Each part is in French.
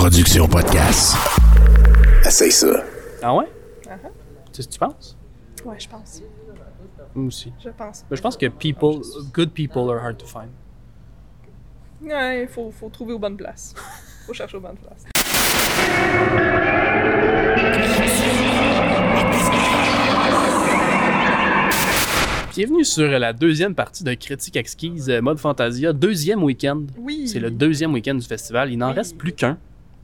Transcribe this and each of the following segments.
production podcast. Essaye ça. Ah ouais? Uh-huh. C'est ce que tu penses? Ouais, je pense. Moi aussi. Je pense. Mais je pense que good people are hard to find. Ouais, il faut trouver aux bonnes places. Faut chercher aux bonnes places. Bienvenue sur la deuxième partie de Critique Exquise Mode Fantasia, deuxième week-end. Oui. C'est le deuxième week-end du festival. Il n'en reste plus qu'un.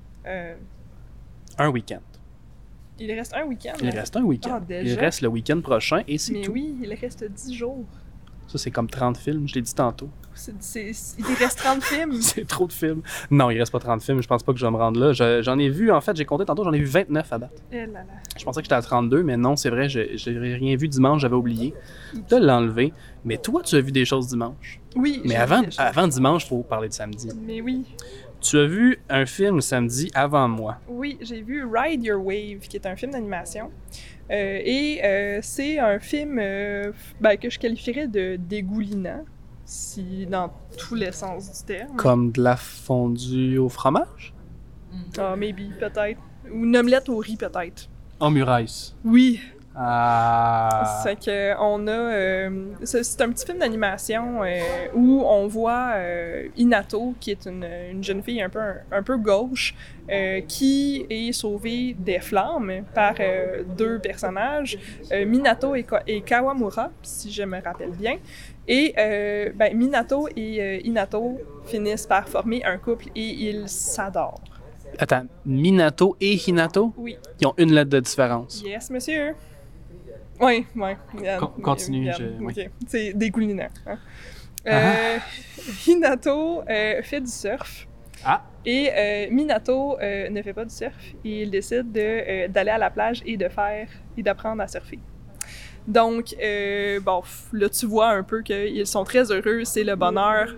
Un week-end. Il reste un week-end. Il reste un week-end. Ah, déjà? Il reste le week-end prochain et c'est Mais tout. oui, il reste 10 jours. Ça, c'est comme 30 films, je l'ai dit tantôt. Il reste 30 films. C'est trop de films. Non, il reste pas 30 films, je pense pas que je vais me rendre là. J'en ai vu, en fait, j'ai compté tantôt, j'en ai vu 29 à date. Eh là là. Je pensais que j'étais à 32, mais non, c'est vrai, j'ai rien vu dimanche, j'avais oublié de l'enlever. Mais toi, tu as vu des choses dimanche. Oui. Mais j'ai avant vu des choses. dimanche, il faut parler de samedi. Mais oui. Tu as vu un film samedi avant moi. Oui, j'ai vu Ride Your Wave, qui est un film d'animation. C'est un film que je qualifierais de dégoulinant, si dans tous les sens du terme. Comme de la fondue au fromage? Ah, maybe, peut-être. Ou une omelette au riz, peut-être. En muraille. Oui. Ah. C'est que on a. C'est un petit film d'animation où on voit Inato, qui est une jeune fille un peu gauche, qui est sauvée des flammes par deux personnages, Minato et Kawamura, si je me rappelle bien. Et Minato et Inato finissent par former un couple et ils s'adorent. Attends, Minato et Hinato? Oui. Ils ont une lettre de différence. Yes, monsieur. Oui. Continue, OK. oui. C'est dégoulinant. Hein? Hinato fait du surf. Ah. Et Minato ne fait pas du surf. Et il décide d'aller à la plage et d'apprendre à surfer. Donc, là, tu vois un peu qu'ils sont très heureux, c'est le bonheur.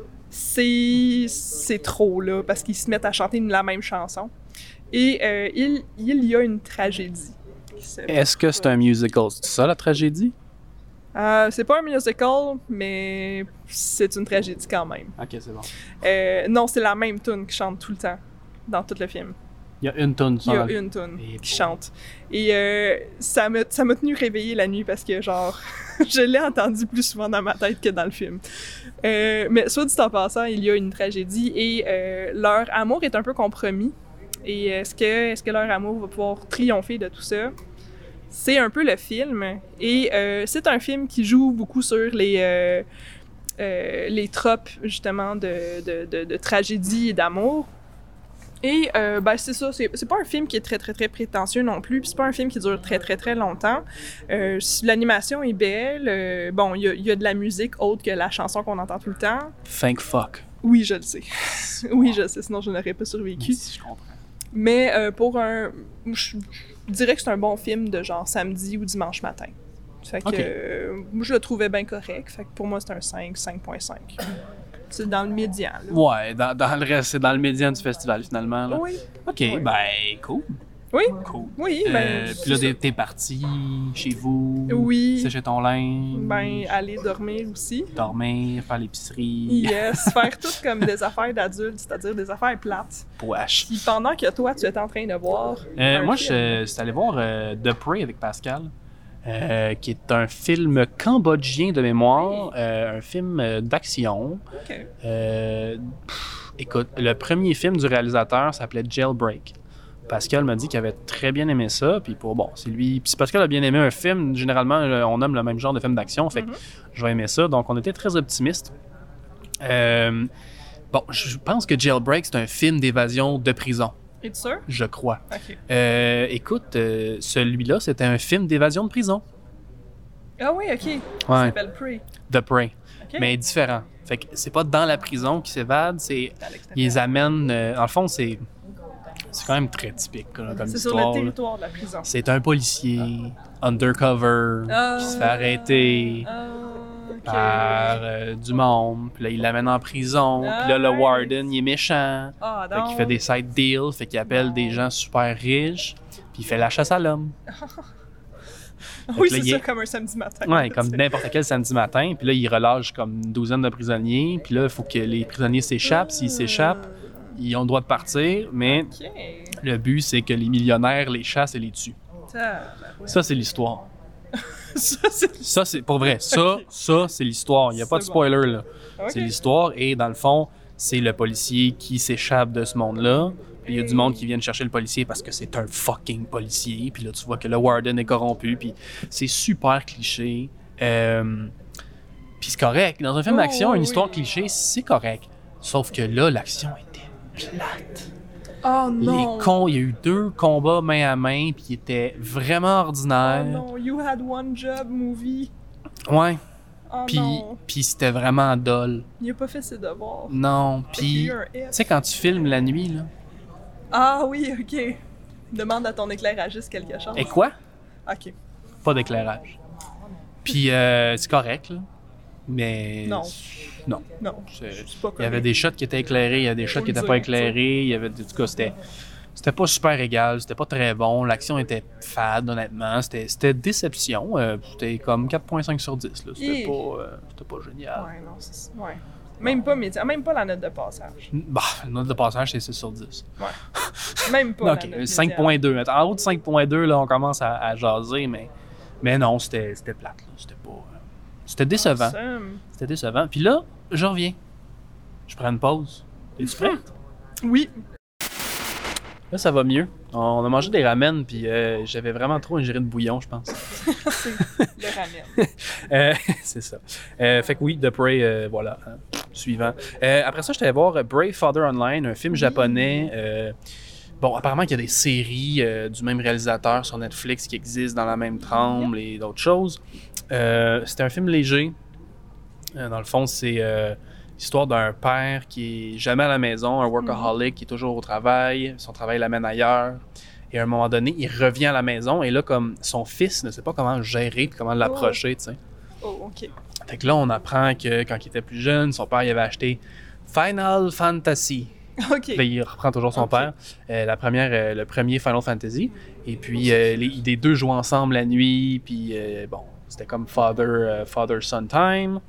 C'est trop, là, parce qu'ils se mettent à chanter la même chanson. Et il y a une tragédie. Est-ce que c'est un musical? C'est ça, la tragédie? C'est pas un musical, mais c'est une tragédie quand même. Ok, c'est bon. Non, c'est la même tune qui chante tout le temps, dans tout le film. Il y a une tonne. Il y a une tune qui chante. Et ça m'a tenu réveillée la nuit parce que, genre, je l'ai entendu plus souvent dans ma tête que dans le film. Mais soit dit en passant, il y a une tragédie et leur amour est un peu compromis. Et est-ce que leur amour va pouvoir triompher de tout ça? C'est un peu le film. Et c'est un film qui joue beaucoup sur les tropes, justement, de tragédie et d'amour. Et c'est ça, c'est pas un film qui est très très très prétentieux non plus, puis c'est pas un film qui dure très très très longtemps. L'animation est belle, il y a de la musique autre que la chanson qu'on entend tout le temps. Thank fuck. Oui, je le sais. Oui, je le sais, sinon je n'aurais pas survécu. Si je comprends. Mais je dirais que c'est un bon film de genre samedi ou dimanche matin. Fait que moi je le trouvais bien correct, fait que pour moi c'est un 5.5. C'est dans le médian, là. Ouais, dans le reste, c'est dans le médian du festival, finalement. Là. Oui. OK, Oui. Cool. Oui. Cool. Oui, Puis là, t'es parti chez vous. Oui. Sécher ton linge. Aller dormir aussi. Dormir, faire l'épicerie. Yes, faire tout comme des affaires d'adultes, c'est-à-dire des affaires plates. Wesh. Puis pendant que toi, tu étais en train de voir Moi, film. je suis allé voir The Prey avec Pascal. Qui est un film cambodgien de mémoire, un film d'action. OK. Écoute, le premier film du réalisateur s'appelait Jailbreak. Pascal m'a dit qu'il avait très bien aimé ça, puis c'est lui. Puis si Pascal a bien aimé un film, généralement, on aime le même genre de film d'action, fait que je vais aimer ça. Donc, on était très optimistes. Je pense que Jailbreak, c'est un film d'évasion de prison. Es-tu sûr? Je crois. OK. Écoute, celui-là, c'était un film d'évasion de prison. Ah oui, OK. Ça Ouais. s'appelle Prey. The Prey. OK. Mais différent. Fait que c'est pas dans la prison qu'ils s'évadent, c'est À l'extérieur. ils les amènent. Dans le fond, c'est quand même très typique là, comme C'est histoire. sur le là. territoire de la prison. C'est un policier undercover qui se fait arrêter OK. par du monde. Puis là, il l'amène en prison. Puis là, le Nice. warden, il est méchant. Ah, Fait donc. qu'il fait des side deals. Fait qu'il appelle des gens super riches. Puis il fait la chasse à l'homme. Oui, là, c'est il ça, est- comme un samedi matin. Ouais, comme n'importe quel samedi matin. Puis là, il relâche comme une douzaine de prisonniers. Puis là, il faut que les prisonniers s'échappent. S'ils s'échappent, ils ont le droit de partir, mais OK. le but, c'est que les millionnaires les chassent et les tuent. Ça, c'est l'histoire. Ça, c'est pour vrai. Ça, c'est l'histoire. Il n'y a pas de C'est spoiler, là. OK. C'est l'histoire et dans le fond, c'est le policier qui s'échappe de ce monde-là. Puis il y a du monde qui vient chercher le policier parce que c'est un fucking policier. Puis là, tu vois que le warden est corrompu. Puis c'est super cliché. Puis c'est correct. Dans un film d'action, une histoire cliché, c'est correct. Sauf que là, l'action était plate. Oh non! Il y a eu 2 combats main à main, puis ils étaient vraiment Oh ordinaires. non, You Had One Job movie. Ouais. Oh Puis, non, puis c'était vraiment dol. il a pas fait ses devoirs. Non. Fait qu'il y Puis, a eu un tu hit. sais, quand tu filmes la nuit, là. Ah oui, ok. Demande à ton éclairagiste quelque chose. Et quoi? Ok. Pas d'éclairage. Puis, c'est correct, là. Mais. Non. Non. Non, C'est- c'est pas Il y avait correct. des shots qui étaient éclairés, il y avait des shots Faut qui le n'étaient pas dire, éclairés. Il y avait, en tout cas, c'était pas super égal, c'était pas très bon. L'action était fade, honnêtement. C'était déception. C'était comme 4,5 sur 10. Là. C'était Hi. pas génial. Ouais, non, c'est... Ouais. Même pas médian, même pas la note de passage. Bah, le note de passage, c'est 6 sur 10. Même pas Ok, la note 5.2. Mais en haut de 5.2, là, on commence à jaser, mais non, c'était plate. Là. C'était pas. C'était décevant. Awesome. C'était décevant. Puis là, je reviens. Je prends une pause. Es-tu prêt? Oui. Là, ça va mieux. On a mangé des ramen, puis j'avais vraiment trop ingéré de bouillon, je pense. C'est le ramen. C'est ça. Fait que oui, The Prey, voilà. Hein. Suivant. Après ça, je suis allé voir Brave Father Online, un film japonais. Bon, apparemment qu'il y a des séries du même réalisateur sur Netflix qui existent dans la même tremble et d'autres choses. C'était un film léger. Dans le fond, c'est l'histoire d'un père qui est jamais à la maison, un workaholic qui est toujours au travail, son travail l'amène ailleurs. Et à un moment donné, il revient à la maison et là, comme son fils ne sait pas comment le gérer et comment l'approcher, tu sais. Oh, ok. Fait que là, on apprend que quand il était plus jeune, son père il avait acheté Final Fantasy. Ok. Là, il reprend toujours son Ok. père. Le premier Final Fantasy. Et puis, les deux jouent ensemble la nuit. Puis, bon, c'était comme father-son time.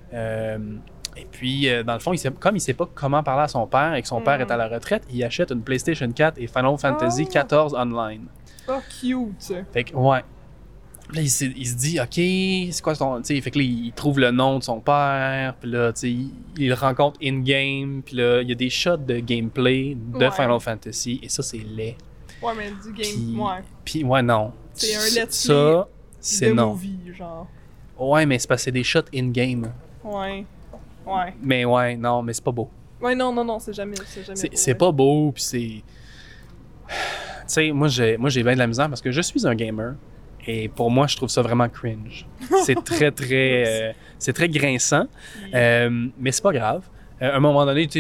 Et puis, dans le fond, comme il sait pas comment parler à son père et que son père est à la retraite, il achète une PlayStation 4 et Final Fantasy Oh. 14 Online. Oh, cute. Fait que, ouais. Là, il se dit, OK, c'est quoi ton. T'sais, fait que là, il trouve le nom de son père. Puis là, tu sais, il le rencontre in-game. Puis là, il y a des shots de gameplay de Ouais. Final Fantasy. Et ça, c'est laid. Ouais, mais du game. Puis, Ouais. puis ouais, non. C'est un let's Ça, c'est de non. movie, genre. Ouais, mais c'est parce que c'est des shots in-game. Ouais. Ouais. Mais ouais, non, mais c'est pas beau. Ouais, non, c'est jamais. C'est pas beau, puis c'est. Tu sais, moi j'ai bien de la misère parce que je suis un gamer. Et pour moi, je trouve ça vraiment cringe. C'est c'est très grinçant, mais c'est pas grave. À un moment donné,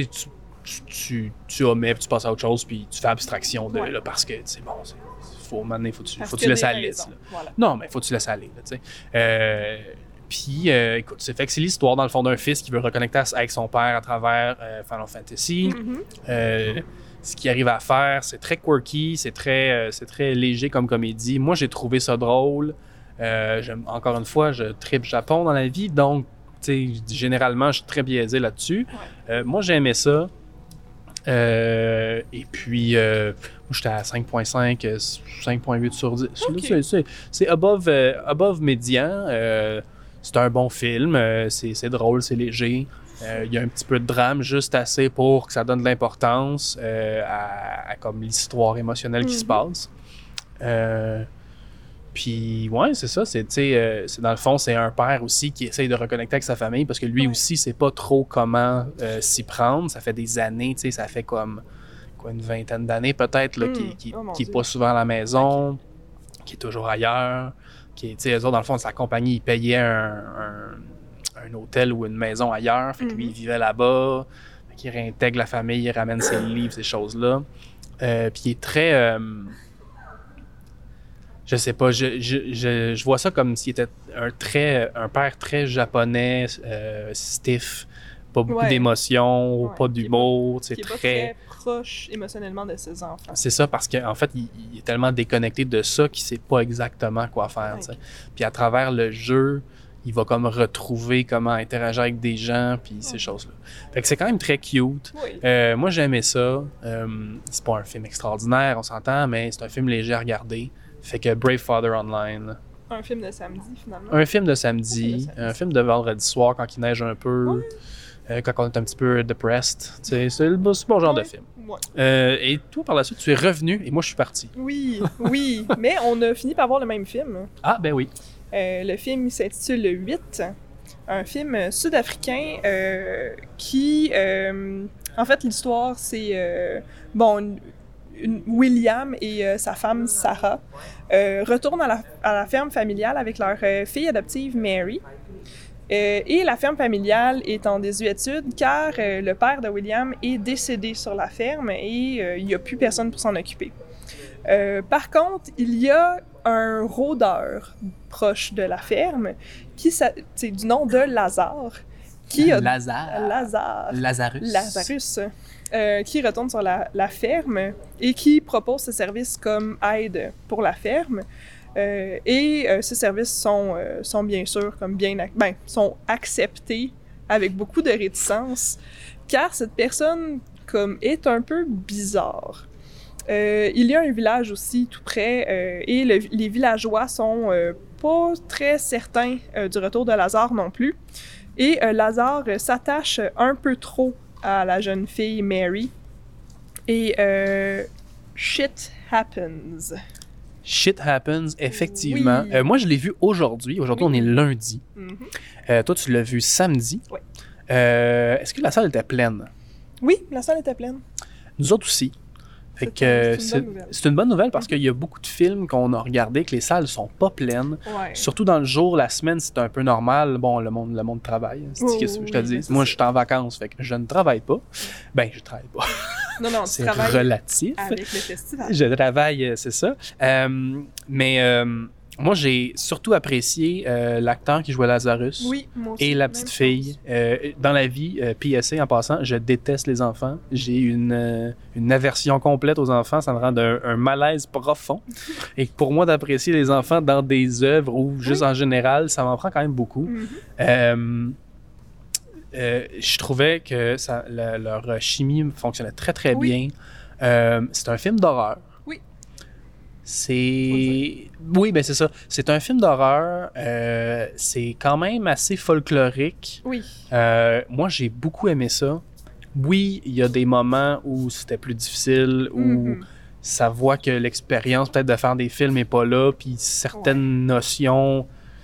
tu omets, puis tu passes à autre chose, puis tu fais abstraction de Ouais. là, parce que c'est bon, faut que tu Parce laisses que aller. des Là. raisons. Voilà. Non, mais faut que tu laisses aller, là, tu sais. Puis, écoute, c'est l'histoire, dans le fond, d'un fils qui veut reconnecter avec son père à travers Final Fantasy. Mhm. Ce qu'il arrive à faire, c'est très quirky, c'est très léger comme comédie. Moi, j'ai trouvé ça drôle. Encore une fois, je tripe Japon dans la vie, donc, tu sais, généralement, je suis très biaisé là-dessus. Moi, j'ai aimé ça. Et puis, moi, j'étais à 5.5, 5.8 sur 10. Ok. Là, c'est above médian. C'est un bon film. C'est drôle, c'est léger. Il y a un petit peu de drame, juste assez pour que ça donne de l'importance à comme l'histoire émotionnelle qui se passe. Puis, ouais, c'est ça. C'est dans le fond, c'est un père aussi qui essaye de reconnecter avec sa famille parce que lui aussi, sait pas trop comment s'y prendre. Ça fait des années, tu sais, ça fait comme une vingtaine d'années peut-être là, qui Oh mon est Dieu. pas souvent à la maison, qui est toujours ailleurs. Eux autres, dans le fond, sa compagnie, ils payaient un hôtel ou une maison ailleurs. Fait que lui, il vivait là-bas. Fait qu'il réintègre la famille, il ramène ses livres, ces choses-là. Puis il est très... je sais pas, je vois ça comme s'il était un père très japonais, stiff, pas beaucoup d'émotions, Ouais, pas d'humour, c'est Qui est pas très... très proche émotionnellement de ses enfants. C'est ça, parce qu'en fait, il est tellement déconnecté de ça qu'il sait pas exactement quoi faire. Ouais. T'sais. Puis à travers le jeu, il va comme retrouver comment interagir avec des gens, puis ces choses-là. Fait que c'est quand même très cute. Oui. Moi, j'ai aimé ça. C'est pas un film extraordinaire, on s'entend, mais c'est un film léger à regarder. Fait que Brave Father Online. Un film de samedi, finalement. Un film de samedi, un film de vendredi soir quand il neige un peu, quand on est un petit peu depressed. Tu sais, c'est le bon genre de film. Ouais. Et toi, par la suite, tu es revenu et moi, je suis parti. Oui, oui. Mais on a fini par voir le même film. Ah, ben oui. Le film il s'intitule 8, un film sud-africain qui... en fait, l'histoire, c'est... William et sa femme Sarah retournent à la ferme familiale avec leur fille adoptive Mary. Et la ferme familiale est en désuétude car le père de William est décédé sur la ferme et il n'y a plus personne pour s'en occuper. Par contre, il y a un rôdeur proche de la ferme c'est du nom de Lazare. Lazarus. Qui retourne sur la ferme et qui propose ses services comme aide pour la ferme. Ces services sont bien sûr comme sont acceptés avec beaucoup de réticence, car cette personne comme est un peu bizarre. Il y a un village aussi tout près et les villageois sont pas très certains du retour de Lazare non plus. Et Lazare s'attache un peu trop à la jeune fille Mary. Et shit happens. Shit happens, effectivement. Oui. Moi, je l'ai vu aujourd'hui. Aujourd'hui, on est lundi. Mm-hmm. Toi, tu l'as vu samedi. Oui. Est-ce que la salle était pleine? Oui, la salle était pleine. Nous autres aussi. Fait que c'est une bonne nouvelle parce qu'il y a beaucoup de films qu'on a regardés que les salles sont pas pleines. Ouais. Surtout dans le jour, la semaine, c'est un peu normal. Bon, le monde travaille. Qu'est-ce que je te dis? Moi, je suis en vacances, fait que je ne travaille pas. Ben, je travaille pas. Non, c'est relatif. Avec le festival. Je travaille, c'est ça. Moi, j'ai surtout apprécié l'acteur qui jouait Lazarus et la petite fille. Dans la vie, PSA en passant, je déteste les enfants. J'ai une aversion complète aux enfants. Ça me rend un malaise profond. Et pour moi, d'apprécier les enfants dans des œuvres ou juste en général, ça m'en prend quand même beaucoup. Mm-hmm. Je trouvais que leur chimie fonctionnait très, très bien. C'est un film d'horreur. Oui, ben c'est ça. C'est un film d'horreur. C'est quand même assez folklorique. Oui. Moi, j'ai beaucoup aimé ça. Oui, il y a des moments où c'était plus difficile, où ça voit que l'expérience peut-être de faire des films n'est pas là, puis certaines notions...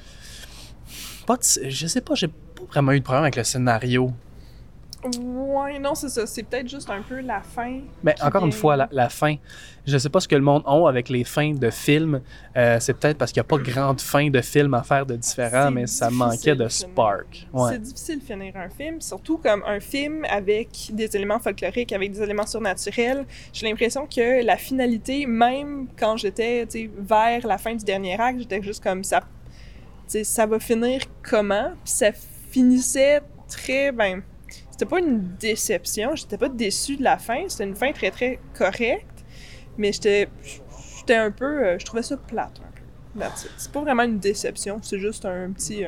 je sais pas, j'ai pas vraiment eu de problème avec le scénario. Ouais, non, c'est ça. C'est peut-être juste un peu la fin. Mais encore une fois, la fin. Je sais pas ce que le monde a avec les fins de films. C'est peut-être parce qu'il n'y a pas grande fin de film à faire de différent, mais ça manquait de spark. Ouais. C'est difficile de finir un film, surtout comme un film avec des éléments folkloriques, avec des éléments surnaturels. J'ai l'impression que la finalité, même quand j'étais vers la fin du dernier acte, j'étais juste comme ça. Ça va finir comment? Puis ça finissait très... C'était pas une déception, j'étais pas déçue de la fin, c'était une fin très très correcte, mais j'étais un peu, je trouvais ça plate un peu. C'est pas vraiment une déception, c'est juste un petit...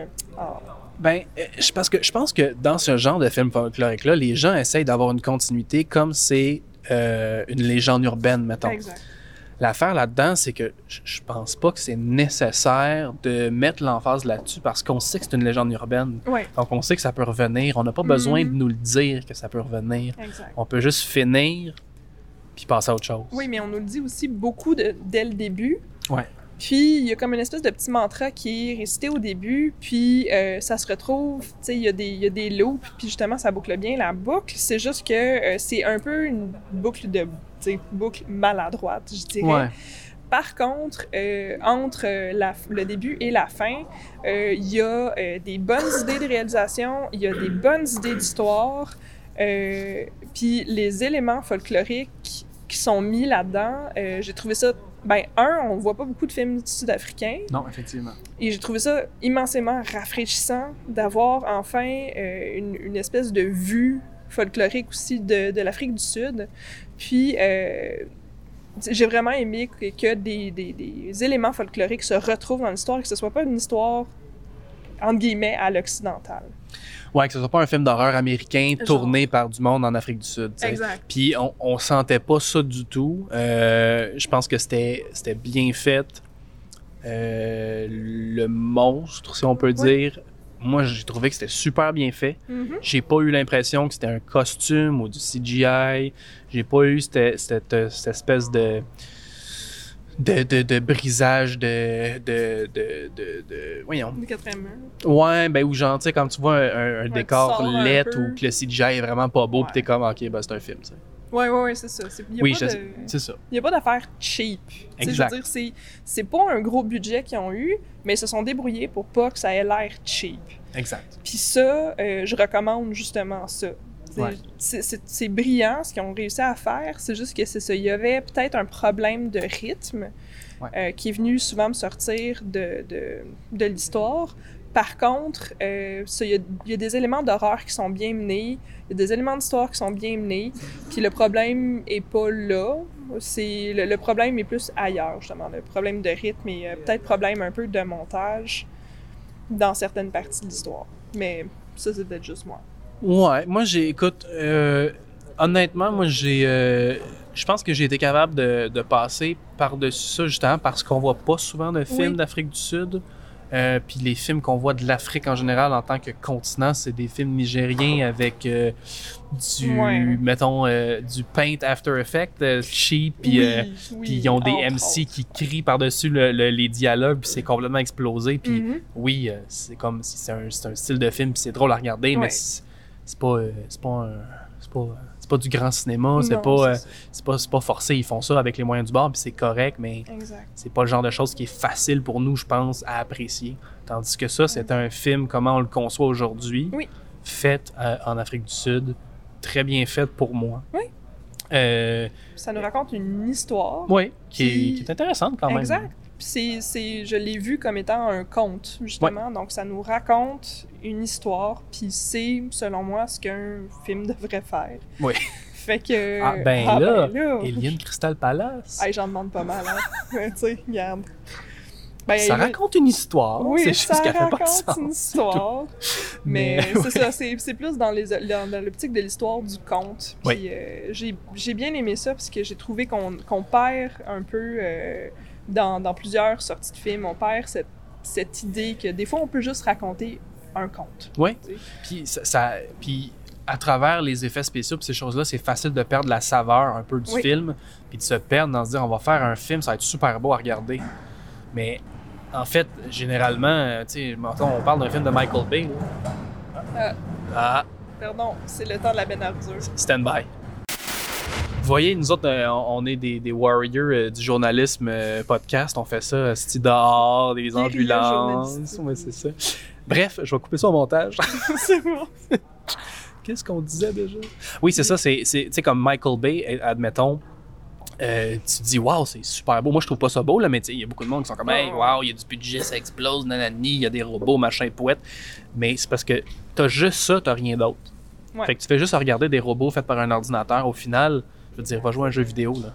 parce que je pense que dans ce genre de film folklorique-là, les gens essayent d'avoir une continuité comme c'est une légende urbaine, mettons. Exact. L'affaire là-dedans, c'est que je pense pas que c'est nécessaire de mettre l'emphase là-dessus parce qu'on sait que c'est une légende urbaine. Ouais. Donc, on sait que ça peut revenir. On n'a pas besoin de nous le dire que ça peut revenir. Exact. On peut juste finir puis passer à autre chose. Oui, mais on nous le dit aussi beaucoup dès le début. Ouais. Puis, il y a comme une espèce de petit mantra qui est récité au début, puis ça se retrouve, tu sais, il y a des loops, puis justement, ça boucle bien la boucle. C'est juste que c'est un peu une boucle boucle maladroite, je dirais. Ouais. Par contre, entre le début et la fin, il y a des bonnes idées de réalisation, il y a des bonnes idées d'histoire, puis les éléments folkloriques qui sont mis là-dedans, j'ai trouvé ça... on voit pas beaucoup de films sud-africains. Non, effectivement. Et j'ai trouvé ça immensément rafraîchissant d'avoir enfin une espèce de vue folklorique aussi de l'Afrique du Sud. Puis, j'ai vraiment aimé que des éléments folkloriques se retrouvent dans l'histoire, que ce soit pas une histoire entre guillemets, à l'occidental. Ouais, que ce soit pas un film d'horreur américain tourné par du monde en Afrique du Sud. T'sais. Exact. Puis on sentait pas ça du tout. Je pense que c'était bien fait. Le monstre, si on peut dire, moi j'ai trouvé que c'était super bien fait. Mm-hmm. J'ai pas eu l'impression que c'était un costume ou du CGI. J'ai pas eu cette espèce de brisage voyons. Le quatrième mur. Ouais, ben ou genre, tu sais, quand tu vois un décor sort un laid peu. ou que le CGI est vraiment pas beau, pis t'es comme, ok, ben c'est un film, tu sais. Ouais, c'est ça. Oui, c'est ça. Il n'y a pas d'affaire cheap. Exact. Je veux dire, c'est pas un gros budget qu'ils ont eu, mais ils se sont débrouillés pour pas que ça ait l'air cheap. Exact. Puis ça, je recommande justement ça. Ouais. C'est brillant ce qu'ils ont réussi à faire, c'est juste que c'est ça. Il y avait peut-être un problème de rythme qui est venu souvent me sortir de l'histoire. Par contre, il y a des éléments d'horreur qui sont bien menés, il y a des éléments d'histoire qui sont bien menés, puis le problème est pas là. Le problème est plus ailleurs, justement. Le problème de rythme et peut-être problème un peu de montage dans certaines parties de l'histoire. Mais ça, c'est peut-être juste moi. Ouais, moi écoute, honnêtement, moi je pense que j'ai été capable de passer par-dessus ça justement parce qu'on voit pas souvent de films d'Afrique du Sud. Puis les films qu'on voit de l'Afrique en général en tant que continent, c'est des films nigériens avec du paint After Effects cheap, puis ils ont des MC qui crient par-dessus les dialogues, puis c'est complètement explosé. Puis c'est comme si c'est un style de film, puis c'est drôle à regarder, mais c'est pas du grand cinéma, c'est pas forcé, ils font ça avec les moyens du bord, puis c'est correct, mais c'est pas le genre de chose qui est facile pour nous, je pense, à apprécier. Tandis que ça, c'est un film, comment on le conçoit aujourd'hui, fait en Afrique du Sud, très bien fait pour moi. Ça nous raconte une histoire. Qui est intéressante quand même. Exact. Puis je l'ai vu comme étant un conte, justement. Donc, ça nous raconte une histoire, puis c'est, selon moi, ce qu'un film devrait faire. Oui. Fait que... Alien Crystal Palace. J'en demande pas mal, hein. Tu sais, regarde. Ça raconte une histoire, c'est juste qu'elle fait pas de sens. Ça raconte une histoire, mais c'est ça, c'est plus dans l'optique de l'histoire du conte. Puis j'ai bien aimé ça, parce que j'ai trouvé qu'on perd un peu... Dans plusieurs sorties de films, on perd cette idée que des fois, on peut juste raconter un conte. Oui, puis puis à travers les effets spéciaux et ces choses-là, c'est facile de perdre la saveur un peu du film, puis de se perdre dans se dire, on va faire un film, ça va être super beau à regarder. Mais en fait, généralement, tu sais, on parle d'un film de Michael Bay. Pardon, c'est le temps de la benne à ardure. Stand by. Vous voyez, nous autres, on est des warriors du journalisme podcast. On fait ça, style dehors, des ambulances. Ouais, c'est ça. Bref, je vais couper ça au montage. C'est bon. Qu'est-ce qu'on disait déjà? Oui, c'est ça. Tu sais, comme Michael Bay, admettons, tu te dis, waouh, c'est super beau. Moi, je trouve pas ça beau, là, mais il y a beaucoup de monde qui sont comme, hey, waouh, il y a du budget, ça explose, nanani, il y a des robots, machin, pouette. Mais c'est parce que t'as juste ça, t'as rien d'autre. Fait que tu fais juste regarder des robots faits par un ordinateur. Au final, je veux dire, va jouer à un jeu vidéo, là.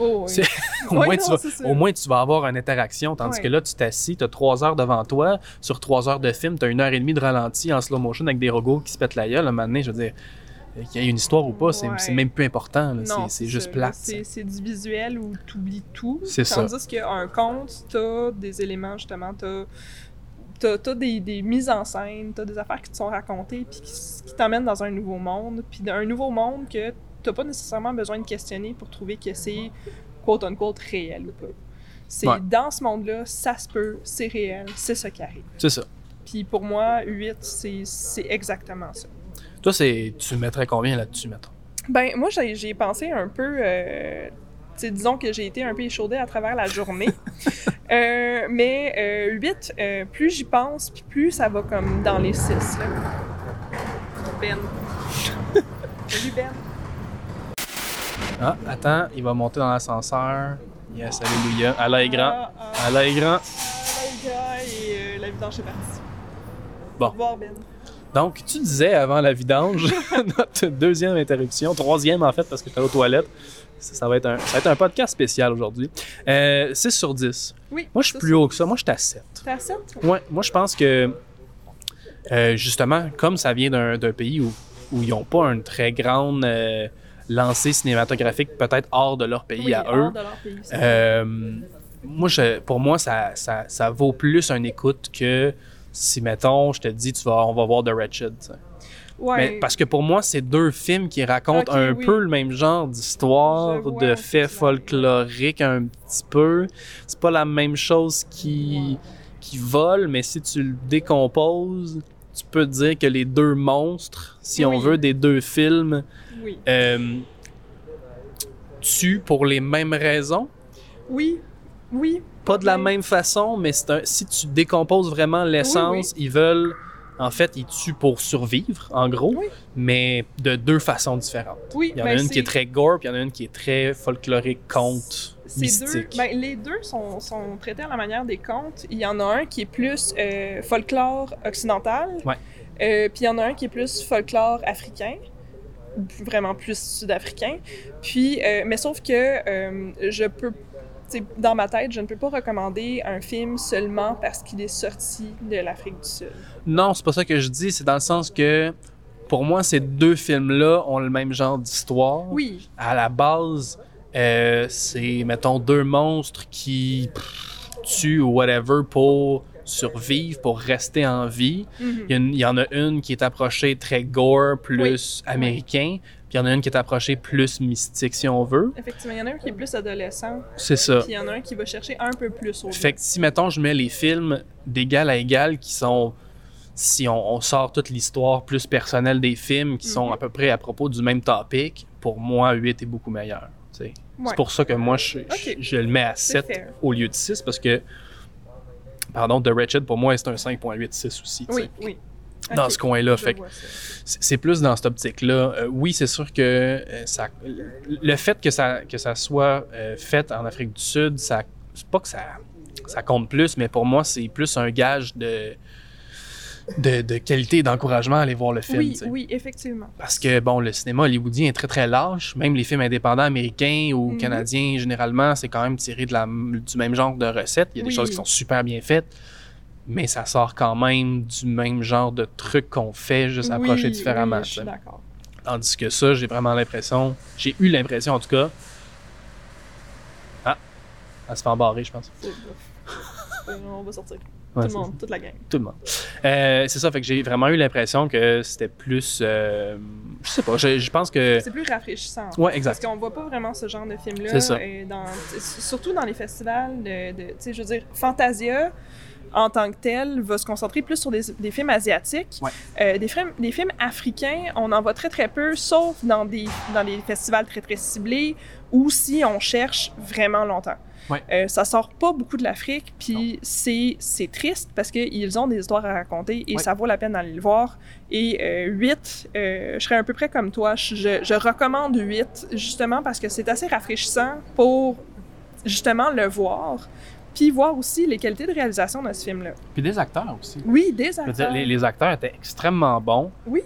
Au moins, tu vas avoir une interaction, tandis que là, tu t'assis, tu as 3 heures devant toi. Sur 3 heures de film, tu as 1h30 de ralenti en slow motion avec des robots qui se pètent la gueule. À un moment donné, je veux dire, qu'il y ait une histoire ou pas, c'est même plus important. Là. Non, c'est juste plate. C'est du visuel où tu oublies tout. C'est ça. Tandis qu'un conte, tu as des éléments, justement, t'as des mises en scène, t'as des affaires qui te sont racontées puis qui t'emmènent dans un nouveau monde. Puis un nouveau monde que t'as pas nécessairement besoin de questionner pour trouver que c'est quote-unquote réel ou pas. C'est dans ce monde-là, ça se peut, c'est réel, c'est ça qui arrive. C'est ça. Puis pour moi, 8, c'est exactement ça. Toi, tu mettrais combien là-dessus, mettons? Ben, moi, j'ai pensé un peu... disons que j'ai été un peu échaudée à travers la journée. Mais 8, plus j'y pense, puis plus ça va comme dans les 6. Là. Ben. Salut, Ben. Ah, attends, il va monter dans l'ascenseur. Yes, alléluia. Allah est grand. Allah est grand. Allah est grand et la vidange est partie. Bon. Au revoir, Ben. Donc, tu disais avant la vidange, notre deuxième interruption, troisième en fait, parce que j'étais aux toilettes. Ça va être un podcast spécial aujourd'hui. 6 sur 10. Oui. Moi, je suis plus haut que ça. Moi, je suis à 7. T'es à 7? Ouais. Moi, je pense que justement, comme ça vient d'un pays où ils n'ont pas une très grande lancée cinématographique, peut-être hors de leur pays à eux. Hors de leur pays, Pour moi, ça vaut plus une écoute que si, mettons, je te dis, on va voir The Wretched. Ouais. Mais parce que pour moi, c'est deux films qui racontent peu le même genre d'histoire, de faits folkloriques un petit peu. C'est pas la même chose qui vole, mais si tu le décomposes, tu peux dire que les deux monstres, si on veut, des deux films, tuent pour les mêmes raisons. Oui. Pas de la même façon, mais si tu décomposes vraiment l'essence, ils veulent... En fait, ils tuent pour survivre, en gros, mais de deux façons différentes. Oui, il y en a une qui est très gore, puis il y en a une qui est très folklorique, conte, mystique. Les deux sont traités à la manière des contes. Il y en a un qui est plus folklore occidental, puis il y en a un qui est plus folklore africain, vraiment plus sud-africain. Puis, mais sauf que dans ma tête, je ne peux pas recommander un film seulement parce qu'il est sorti de l'Afrique du Sud. Non, c'est pas ça que je dis. C'est dans le sens que, pour moi, ces deux films-là ont le même genre d'histoire. Oui. À la base, c'est, mettons, deux monstres qui tuent ou whatever pour survivre, pour rester en vie. Mm-hmm. Il y en a une qui est approchée très gore, plus américain. Puis il y en a une qui est approchée plus mystique, si on veut. Effectivement, il y en a un qui est plus adolescent. C'est ça. Puis il y en a un qui va chercher un peu plus au Fait que si, mettons, je mets les films d'égal à égal qui sont... Si on sort toute l'histoire plus personnelle des films qui sont à peu près à propos du même topic, pour moi, 8 est beaucoup meilleur. C'est pour ça que moi, je le mets à 7 au lieu de 6 parce que... Pardon, The Wretched, pour moi, c'est un 5.86 aussi. Oui. Dans ce coin-là. Fait que c'est plus dans cette optique-là. Oui, c'est sûr que le fait que ça soit fait en Afrique du Sud, c'est pas que ça compte plus, mais pour moi, c'est plus un gage de qualité et d'encouragement à aller voir le film. Oui, effectivement. Parce que, bon, le cinéma hollywoodien est très, très large. Même les films indépendants américains ou canadiens, généralement, c'est quand même tiré du même genre de recettes. Il y a des choses qui sont super bien faites. Mais ça sort quand même du même genre de trucs qu'on fait, juste approché différemment. Oui, je suis d'accord. Tandis que ça, j'ai eu l'impression en tout cas... Ah, elle se fait embarrer, je pense. On va sortir. Ouais, tout le monde, toute la gang. Tout le monde. C'est ça, fait que j'ai vraiment eu l'impression que c'était plus... je sais pas, je pense que... C'est plus rafraîchissant. Ouais, exact. Parce qu'on voit pas vraiment ce genre de film-là. C'est ça. Surtout dans les festivals tu sais, je veux dire, Fantasia... en tant que tel, va se concentrer plus sur des films asiatiques. Des films africains, on en voit très, très peu, sauf dans des festivals très, très ciblés ou si on cherche vraiment longtemps. Ça sort pas beaucoup de l'Afrique, puis c'est triste parce qu'ils ont des histoires à raconter et ça vaut la peine d'aller le voir. Et 8, je serais à peu près comme toi, je recommande 8, justement parce que c'est assez rafraîchissant pour justement le voir. Puis voir aussi les qualités de réalisation de ce film-là. Puis des acteurs aussi. Oui, des acteurs. Je veux dire, les acteurs étaient extrêmement bons. Oui.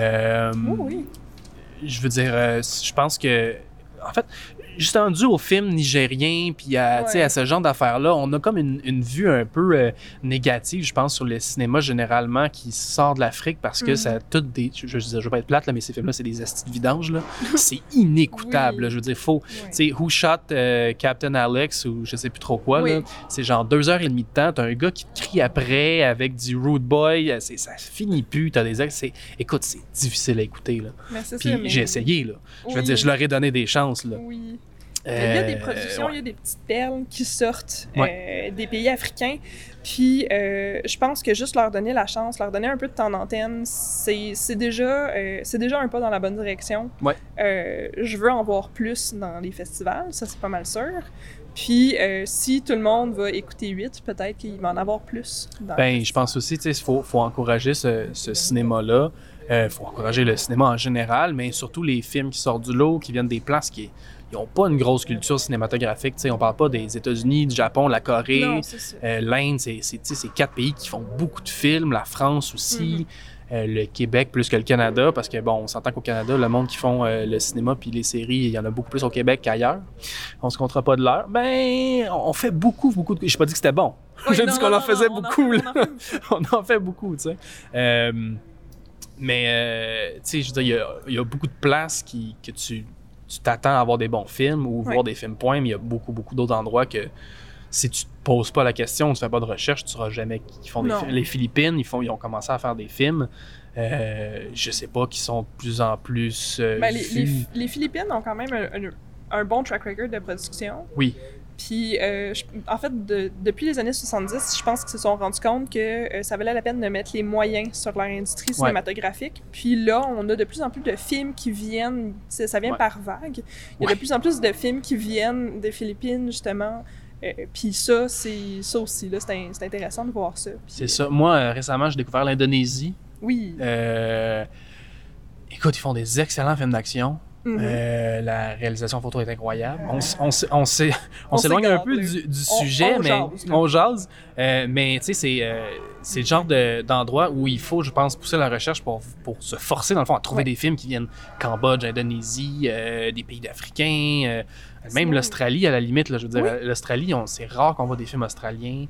Oui. Je veux dire, je pense que... En fait, juste dû au film nigérien, puis à ce genre d'affaires-là, on a comme une vue un peu négative, je pense, sur le cinéma généralement qui sort de l'Afrique parce que ça a toutes des... Je veux pas être plate, là, mais ces films-là, c'est des astis de vidange, là. C'est inécoutable, là. Je veux dire, faut... Tu sais, Who Shot Captain Alex ou je sais plus trop quoi, là. C'est genre 2h30 de temps, t'as un gars qui te crie après avec du rude boy, ça finit plus, t'as des... Écoute, c'est difficile à écouter, là. Puis j'ai essayé, là. Je veux dire, je leur ai donné des chances, là. Oui. Il y a des productions, il y a des petites perles qui sortent des pays africains. Puis, je pense que juste leur donner la chance, leur donner un peu de temps d'antenne, c'est déjà un pas dans la bonne direction. Je veux en voir plus dans les festivals, ça c'est pas mal sûr. Puis, si tout le monde va écouter 8, peut-être qu'il va en avoir plus. Je pense aussi, tu sais, il faut encourager ce cinéma-là. Il faut encourager le cinéma en général, mais surtout les films qui sortent du lot, qui viennent des places qui n'ont pas une grosse culture cinématographique. T'sais, on parle pas des États-Unis, du Japon, la Corée, l'Inde, c'est 4 pays qui font beaucoup de films, la France aussi, le Québec plus que le Canada, parce que bon, on s'entend qu'au Canada, le monde qui font le cinéma puis les séries, il y en a beaucoup plus au Québec qu'ailleurs. On se comptera pas de l'heure. On fait beaucoup de... J'ai pas dit que c'était bon. J'ai dit qu'on en faisait on beaucoup, là. en fait On en fait beaucoup, tu sais. Mais, tu sais, je veux dire, il y a beaucoup de places que tu t'attends à avoir des bons films ou voir des films points, mais il y a beaucoup, beaucoup d'autres endroits que si tu te poses pas la question, tu fais pas de recherche, tu sauras jamais qui font des films. Les Philippines, ils ont commencé à faire des films, je sais pas, qui sont de plus en plus les Philippines ont quand même un bon track record de production. Oui. Puis, en fait, depuis les années 70, je pense qu'ils se sont rendus compte que ça valait la peine de mettre les moyens sur leur industrie cinématographique. Puis là, on a de plus en plus de films qui viennent, ça vient par vague. Il y a de plus en plus de films qui viennent des Philippines, justement. Puis ça aussi, là, c'est intéressant de voir ça. Puis, c'est ça. Moi, récemment, j'ai découvert l'Indonésie. Oui. Écoute, ils font des excellents films d'action. La réalisation photo est incroyable. On s'éloigne un peu du sujet, mais on jase. Mais tu sais, c'est le genre d'endroit où il faut, je pense, pousser la recherche pour se forcer, dans le fond, à trouver des films qui viennent Cambodge, Indonésie, des pays africains, même l'Australie, à la limite. Là, je veux dire, l'Australie, c'est rare qu'on voit des films australiens.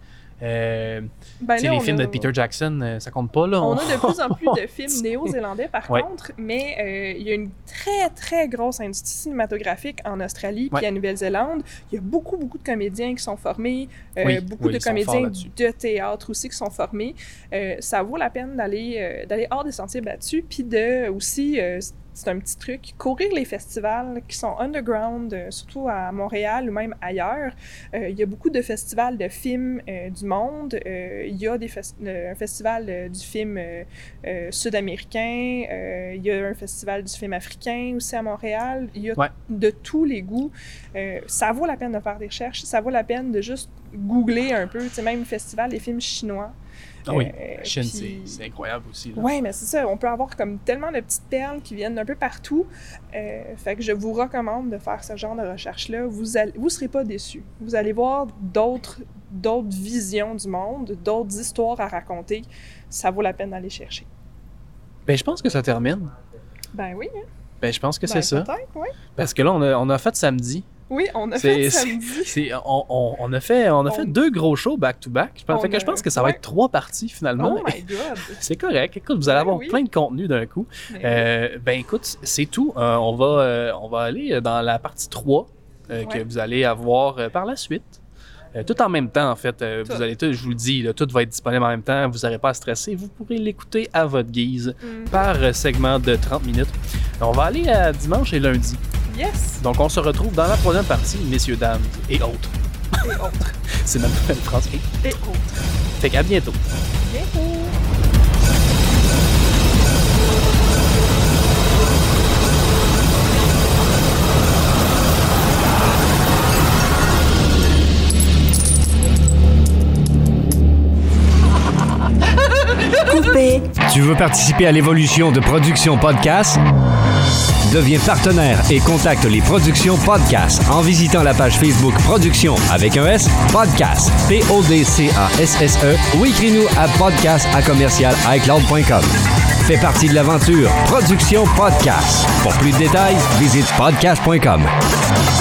Les films de Peter Jackson, ça compte pas, là. On a de plus en plus de films néo-zélandais, par contre, mais il y a une très, très grosse industrie cinématographique en Australie puis en Nouvelle-Zélande. Il y a beaucoup, beaucoup de comédiens qui sont formés, beaucoup de comédiens de théâtre aussi qui sont formés. Ça vaut la peine d'aller hors des sentiers battus, puis aussi... c'est un petit truc, courir les festivals qui sont underground, surtout à Montréal ou même ailleurs. Il y a beaucoup de festivals de films du monde. Il y a un festival du film sud-américain. Il y a un festival du film africain aussi à Montréal. Il y a de tous les goûts. Ça vaut la peine de faire des recherches. Ça vaut la peine de juste googler un peu. Tu sais, même le festival des films chinois. Oui, la Chine, c'est incroyable aussi. Oui, mais c'est ça. On peut avoir comme tellement de petites perles qui viennent d'un peu partout. Fait que je vous recommande de faire ce genre de recherche-là. Vous serez pas déçus. Vous allez voir d'autres visions du monde, d'autres histoires à raconter. Ça vaut la peine d'aller chercher. Ben, je pense que ça termine. Ben oui. Hein? Ben, je pense que c'est ça. Peut-être, oui. Parce que là, on a fait samedi. Oui, on a fait samedi. On a fait 2 gros shows back-to-back. Je pense que ça va être 3 parties, finalement. Oh my God! C'est correct. Écoute, vous allez avoir plein de contenu d'un coup. Ben écoute, c'est tout. On va aller dans la partie 3 que vous allez avoir par la suite. Tout en même temps, en fait. Vous allez je vous le dis, là, tout va être disponible en même temps. Vous n'aurez pas à stresser. Vous pourrez l'écouter à votre guise par segment de 30 minutes. On va aller à dimanche et lundi. Yes! Donc, on se retrouve dans la troisième partie, messieurs, dames et autres. Et autres. C'est ma nouvelle phrase. Et autres. Fait qu'à bientôt. Bientôt. Coupé. Tu veux participer à l'évolution de Production Podcast? Deviens partenaire et contacte les Productions Podcast en visitant la page Facebook Productions avec un S, Podcast, PODCASSE ou écris-nous à podcast@icloud.com. Fais partie de l'aventure Productions Podcast. Pour plus de détails, visite podcast.com.